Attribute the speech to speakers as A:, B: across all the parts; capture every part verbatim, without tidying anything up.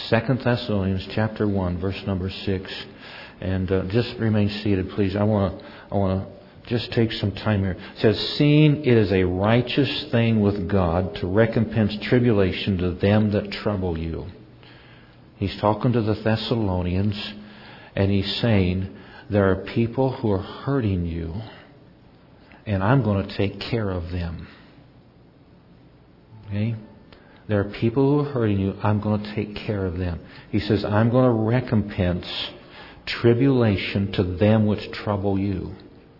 A: Second Thessalonians chapter one, verse number six. And uh, just remain seated, please. I want to I want to just take some time here. It says, seeing it is a righteous thing with God to recompense tribulation to them that trouble you. He's talking to the Thessalonians, and he's saying, there are people who are hurting you, and I'm going to take care of them. Okay? There are people who are hurting you. I'm going to take care of them. He says, I'm going to recompense tribulation to them which trouble you.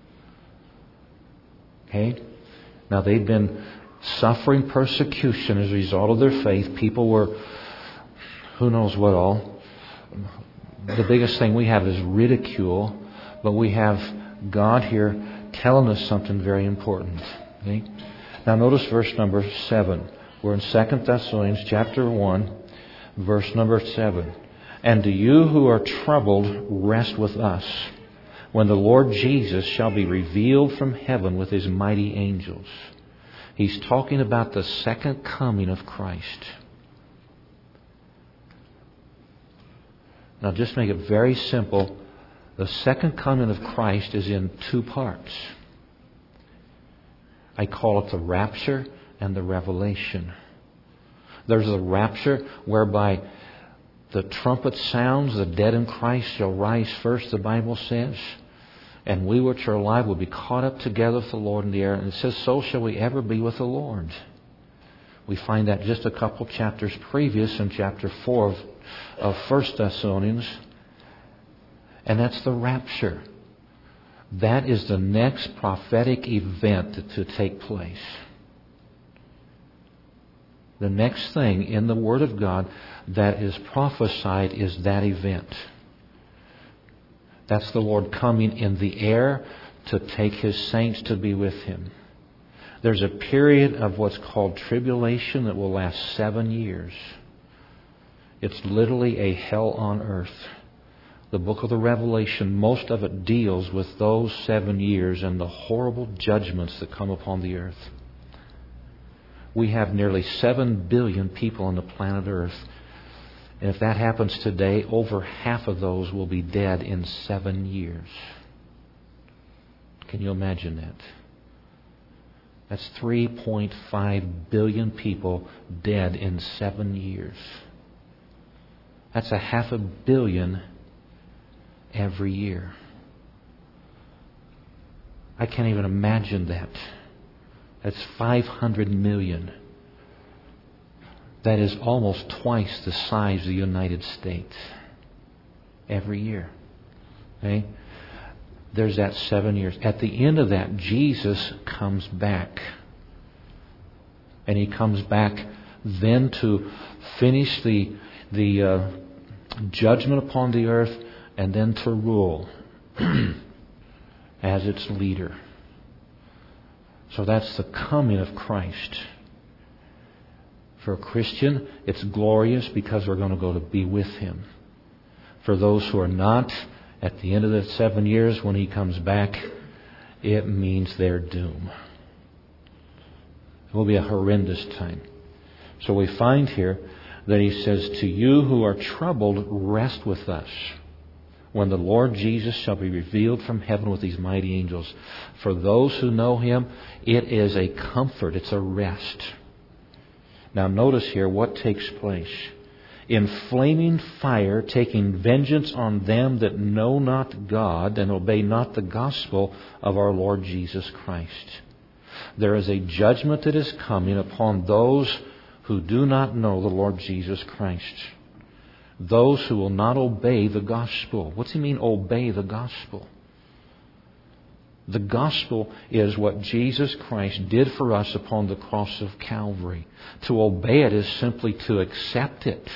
A: Okay? Now, they've been suffering persecution as a result of their faith. People were, who knows what all. The biggest thing we have is ridicule, but we have God here telling us something very important. Okay? Now, notice verse number seven. We're in Second Thessalonians chapter one, verse number seven. And to you who are troubled, rest with us, when the Lord Jesus shall be revealed from heaven with His mighty angels. He's talking about the second coming of Christ. Now just make it very simple. The second coming of Christ is in two parts. I call it the rapture and the revelation. There's the rapture whereby the trumpet sounds, the dead in Christ shall rise first, the Bible says. And we which are alive will be caught up together with the Lord in the air. And it says, so shall we ever be with the Lord. We find that just a couple chapters previous in chapter four of, of First Thessalonians. And that's the rapture. That is the next prophetic event to, to take place. The next thing in the Word of God that is prophesied is that event. That's the Lord coming in the air to take His saints to be with Him. There's a period of what's called tribulation that will last seven years. It's literally a hell on earth. The book of the Revelation, most of it deals with those seven years and the horrible judgments that come upon the earth. We have nearly seven billion people on the planet Earth. And if that happens today, over half of those will be dead in seven years. Can you imagine that? That's three point five billion people dead in seven years. That's a half a billion every year. I can't even imagine that. That's five hundred million. That is almost twice the size of the United States every year. Okay? There's that seven years. At the end of that, Jesus comes back. And He comes back then to finish the, the uh, judgment upon the earth and then to rule as its leader. So that's the coming of Christ. For a Christian, it's glorious because we're going to go to be with Him. For those who are not, at the end of the seven years when He comes back, it means their doom. It will be a horrendous time. So we find here that He says, to you who are troubled, rest with us, when the Lord Jesus shall be revealed from heaven with These mighty angels. For those who know Him, it is a comfort. It's a rest. Now notice here what takes place. In flaming fire, taking vengeance on them that know not God and obey not the gospel of our Lord Jesus Christ. There is a judgment that is coming upon those who do not know the Lord Jesus Christ. Those who will not obey the gospel. What's He mean, obey the gospel? The gospel is what Jesus Christ did for us upon the cross of Calvary. To obey it is simply to accept it.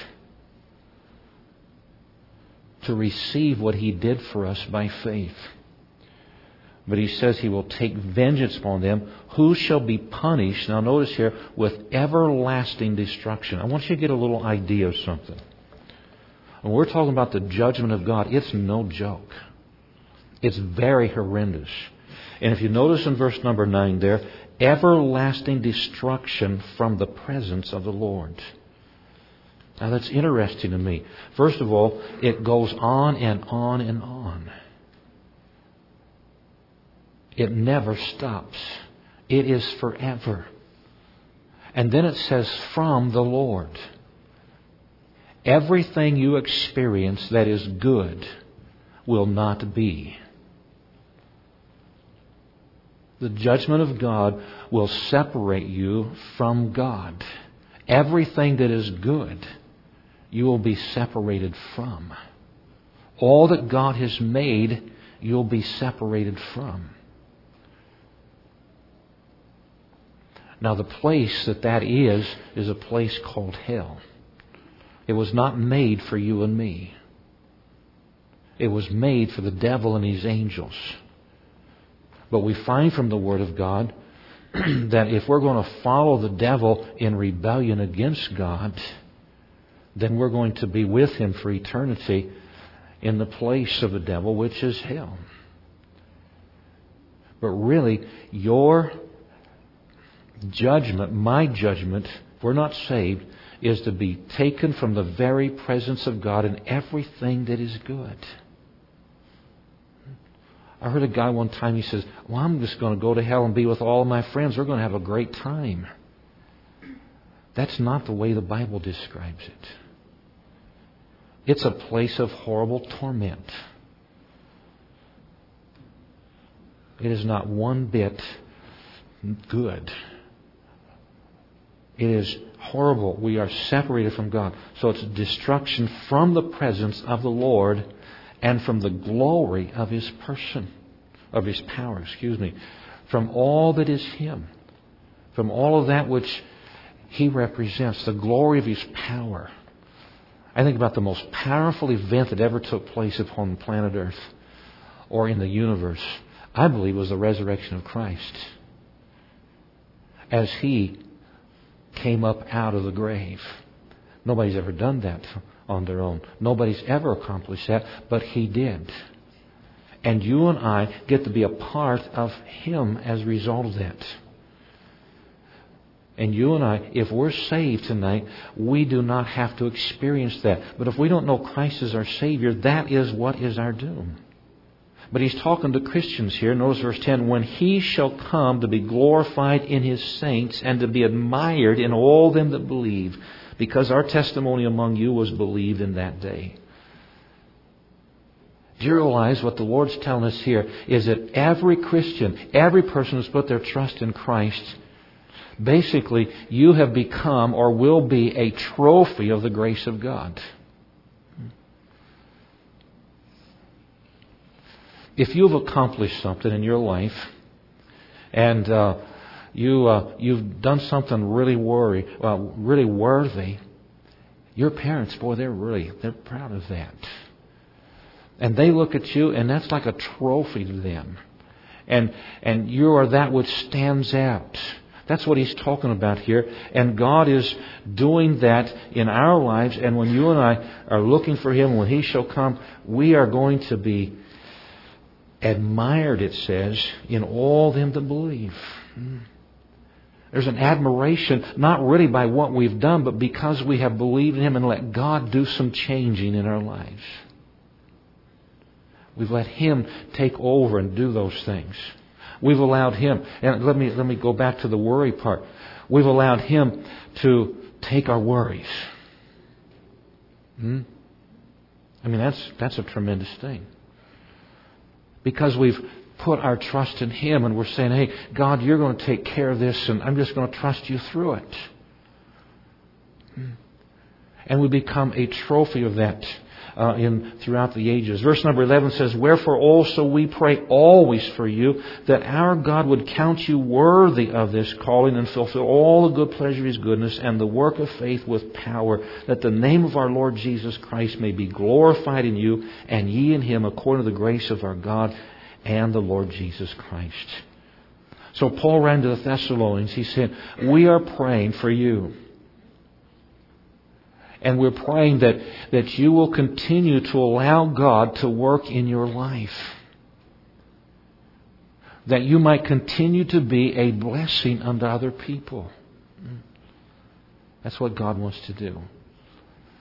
A: To receive what He did for us by faith. But He says He will take vengeance upon them who shall be punished. Now notice here, with everlasting destruction. I want you to get a little idea of something. When we're talking about the judgment of God, it's no joke. It's very horrendous. And if you notice in verse number nine there, everlasting destruction from the presence of the Lord. Now that's interesting to me. First of all, it goes on and on and on. It never stops. It is forever. And then it says, from the Lord. Everything you experience that is good will not be. The judgment of God will separate you from God. Everything that is good, you will be separated from. All that God has made, you'll be separated from. Now, the place that that is, is a place called hell. It was not made for you and me. It was made for the devil and his angels. But we find from the Word of God that if we're going to follow the devil in rebellion against God, then we're going to be with him for eternity in the place of the devil, which is hell. But really, your judgment, my judgment, if we're not saved, is to be taken from the very presence of God in everything that is good. I heard a guy one time, he says, well, I'm just going to go to hell and be with all of my friends. We're going to have a great time. That's not the way the Bible describes it. It's a place of horrible torment. It is not one bit good. It is horrible. We are separated from God. So it's destruction from the presence of the Lord and from the glory of His person, of His power, excuse me, from all that is Him, from all of that which He represents, the glory of His power. I think about the most powerful event that ever took place upon planet Earth or in the universe. I believe was the resurrection of Christ. As He came up out of the grave. Nobody's ever done that on their own. Nobody's ever accomplished that, but He did. And you and I get to be a part of Him as a result of that. And you and I, if we're saved tonight, we do not have to experience that. But if we don't know Christ as our Savior, that is what is our doom. But He's talking to Christians here. Notice verse ten. When He shall come to be glorified in His saints and to be admired in all them that believe, because our testimony among you was believed in that day. Do you realize what the Lord's telling us here is that every Christian, every person who's put their trust in Christ, basically you have become or will be a trophy of the grace of God. If you've accomplished something in your life and uh, you uh, you've done something really worry, uh, really worthy, your parents, boy, they're really they're proud of that, and they look at you, and that's like a trophy to them, and and you are that which stands out. That's what He's talking about here, and God is doing that in our lives. And when you and I are looking for Him, when He shall come, we are going to be admired, it says, in all them that believe. There's an admiration, not really by what we've done, but because we have believed in Him and let God do some changing in our lives. We've let Him take over and do those things. We've allowed Him, and let me let me go back to the worry part. We've allowed Him to take our worries. Hmm? I mean, that's that's a tremendous thing. Because we've put our trust in Him and we're saying, hey, God, You're going to take care of this and I'm just going to trust You through it. And we become a trophy of that uh, in throughout the ages. Verse number eleven says, wherefore also we pray always for you, that our God would count you worthy of this calling and fulfill all the good pleasure of His goodness and the work of faith with power, that the name of our Lord Jesus Christ may be glorified in you and ye in Him, according to the grace of our God and the Lord Jesus Christ. So Paul ran to the Thessalonians. He said, we are praying for you. And we're praying that, that you will continue to allow God to work in your life. That you might continue to be a blessing unto other people. That's what God wants to do.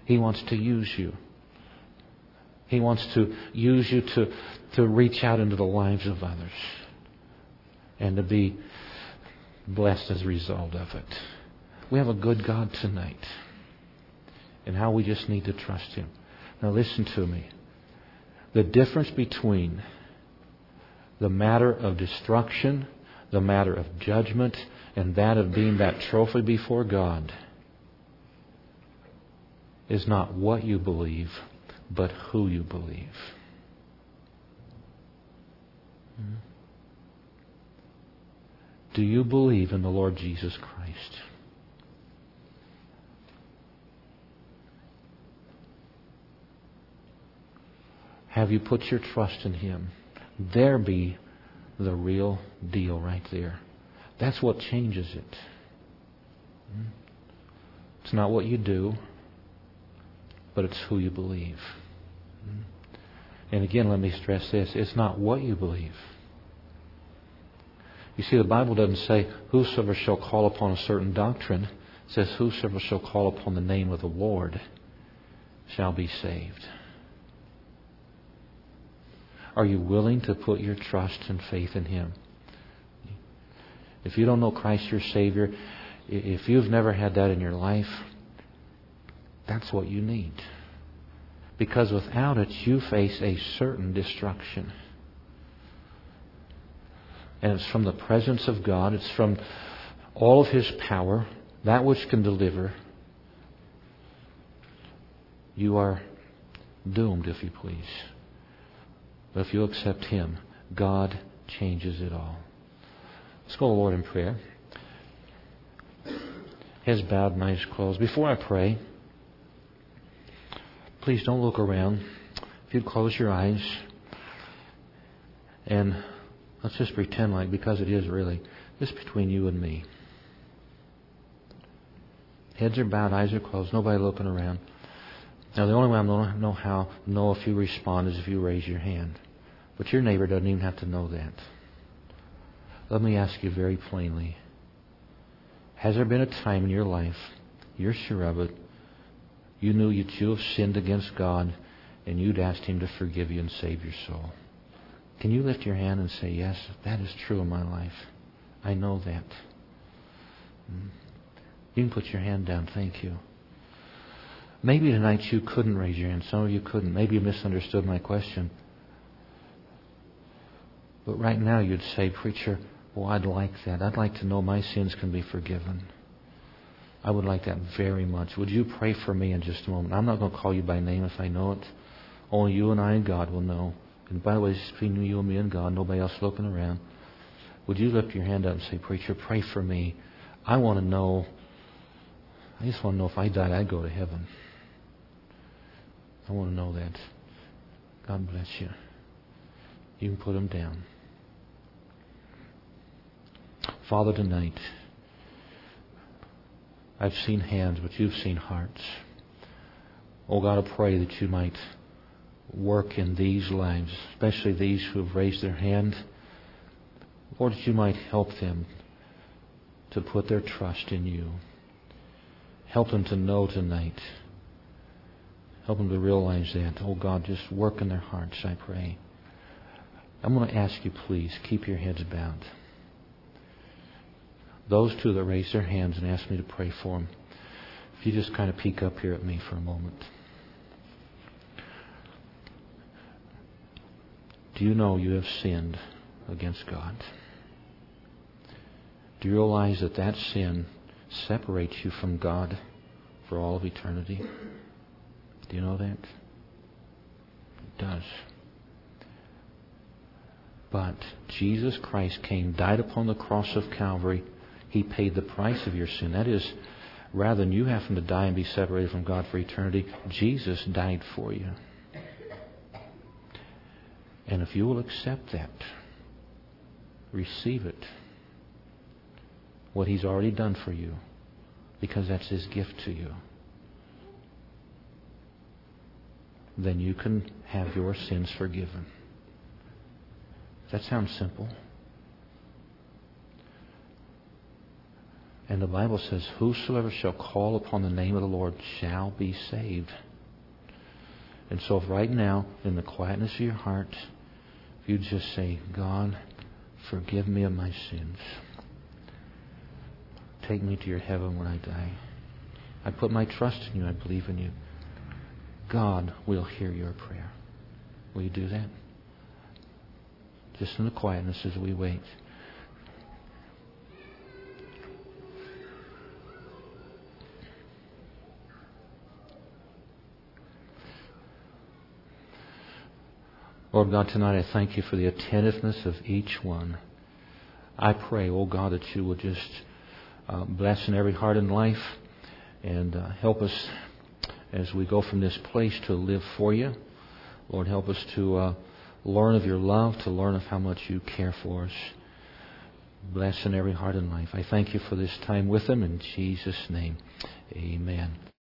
A: He wants to use you. He wants to use you to, to reach out into the lives of others and to be blessed as a result of it. We have a good God tonight, and how we just need to trust Him. Now listen to me. The difference between the matter of destruction, the matter of judgment, and that of being that trophy before God is not what you believe, but who you believe. Hmm? Do you believe in the Lord Jesus Christ? Have you put your trust in Him? There be the real deal right there. That's what changes it. Hmm? It's not what you do, but it's who you believe. Hmm? And again, let me stress this. It's not what you believe. You see, the Bible doesn't say, whosoever shall call upon a certain doctrine. It says, whosoever shall call upon the name of the Lord shall be saved. Are you willing to put your trust and faith in Him? If you don't know Christ your Savior, if you've never had that in your life, that's what you need. Because without it, you face a certain destruction. And it's from the presence of God. It's from all of His power, that which can deliver. You are doomed, if you please. But if you accept Him, God changes it all. Let's go to the Lord in prayer. Heads bowed and eyes closed. Before I pray, please don't look around. If you'd close your eyes and let's just pretend like, because it is really, just between you and me. Heads are bowed, eyes are closed, nobody looking around. Now the only way I'm going to know how know if you respond is if you raise your hand. But your neighbor doesn't even have to know that. Let me ask you very plainly. Has there been a time in your life, you're sure of it, you knew that you have sinned against God and you'd asked Him to forgive you and save your soul? Can you lift your hand and say, yes, that is true in my life. I know that. You can put your hand down. Thank you. Maybe tonight you couldn't raise your hand. Some of you couldn't. Maybe you misunderstood my question. But right now you'd say, preacher, well, I'd like that. I'd like to know my sins can be forgiven. I would like that very much. Would you pray for me in just a moment? I'm not going to call you by name if I know it. Only you and I and God will know. And by the way, it's between you and me and God, nobody else looking around. Would you lift your hand up and say, preacher, pray for me. I want to know, I just want to know if I died, I'd go to heaven. I want to know that. God bless you. You can put them down. Father, tonight, I've seen hands, but you've seen hearts. Oh God, I pray that you might work in these lives, especially these who have raised their hand. Lord, that you might help them to put their trust in you. Help them to know tonight. Help them to realize that. Oh God, just work in their hearts, I pray. I'm going to ask you, please, keep your heads bowed. Those two that raised their hands and asked me to pray for them, if you just kind of peek up here at me for a moment. Do you know you have sinned against God? Do you realize that that sin separates you from God for all of eternity? Do you know that? It does. But Jesus Christ came, died upon the cross of Calvary. He paid the price of your sin. That is, rather than you having to die and be separated from God for eternity, Jesus died for you. And if you will accept that, receive it, what He's already done for you, because that's His gift to you, then you can have your sins forgiven. That sounds simple. And the Bible says, whosoever shall call upon the name of the Lord shall be saved. And so if right now, in the quietness of your heart, if you just say, God, forgive me of my sins. Take me to your heaven when I die. I put my trust in you. I believe in you. God will hear your prayer. Will you do that? Just in the quietness as we wait. Lord God, tonight I thank you for the attentiveness of each one. I pray, oh God, that you will just uh, bless in every heart and life and uh, help us as we go from this place to live for you. Lord, help us to uh, learn of your love, to learn of how much you care for us. Bless in every heart and life. I thank you for this time with them. In Jesus' name, amen.